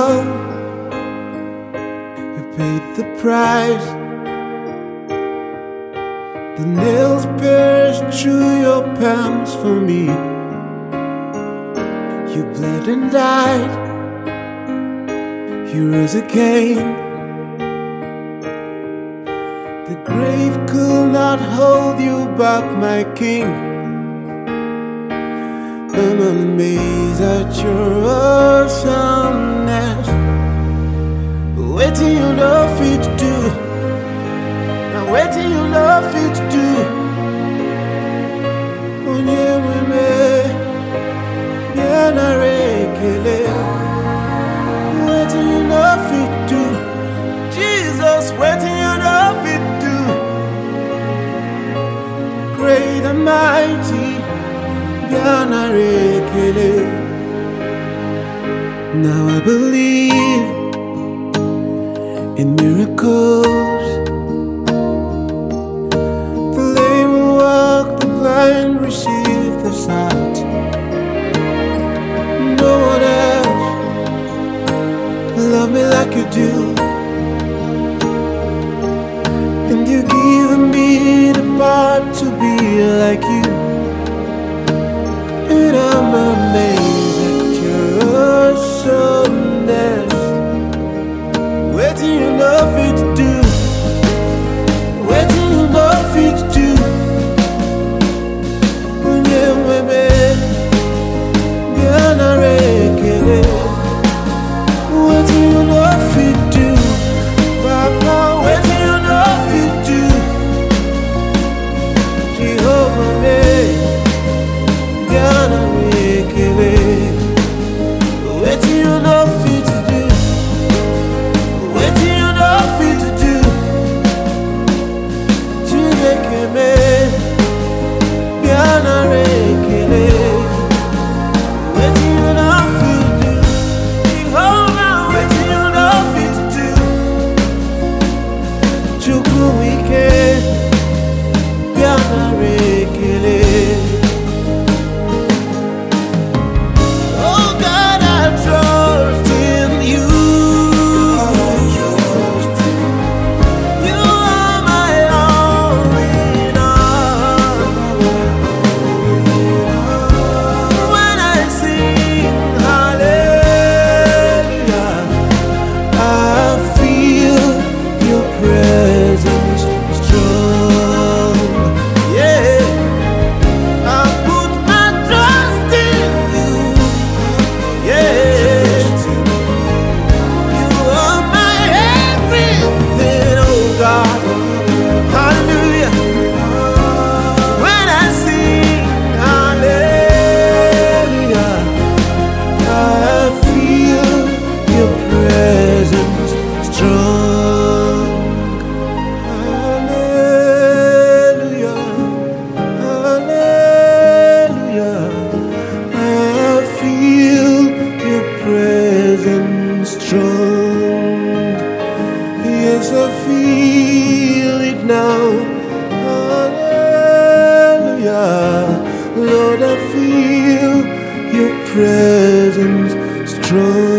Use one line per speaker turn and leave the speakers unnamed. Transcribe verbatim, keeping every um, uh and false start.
now. You paid the price. The nails pierced through your palms for me. You bled and died. You rose again. The grave could not hold you back, my king. I'm amazed at your awesomeness. Wait till you know fit to do. Now wait till you know fit to do. Onye weme, yana rekele. Wait till you know fit to do. Jesus, wait till you know fit to do. Great and mighty. Now I believe in miracles. The lame walk, the blind receive the sight. No one else love me like you do. And you give me the part to be like you. And I'm amazed at your awesomeness. Wait till you know fit to do. Wait till you know fit to do. Unye weme, yana rekele. Wait till you know fit to do. Papa, wait till you know fit to do. Jehovah me. Wait till you know fit to do. Wait till you know fit to do. Chineke me, yana rekele. Wait till you know fit to do. Jehovah, wait till you know fit to do. Chukwu wike, yana rekele. Strong. Yes, I feel it now. Hallelujah. Lord, I feel your presence strong.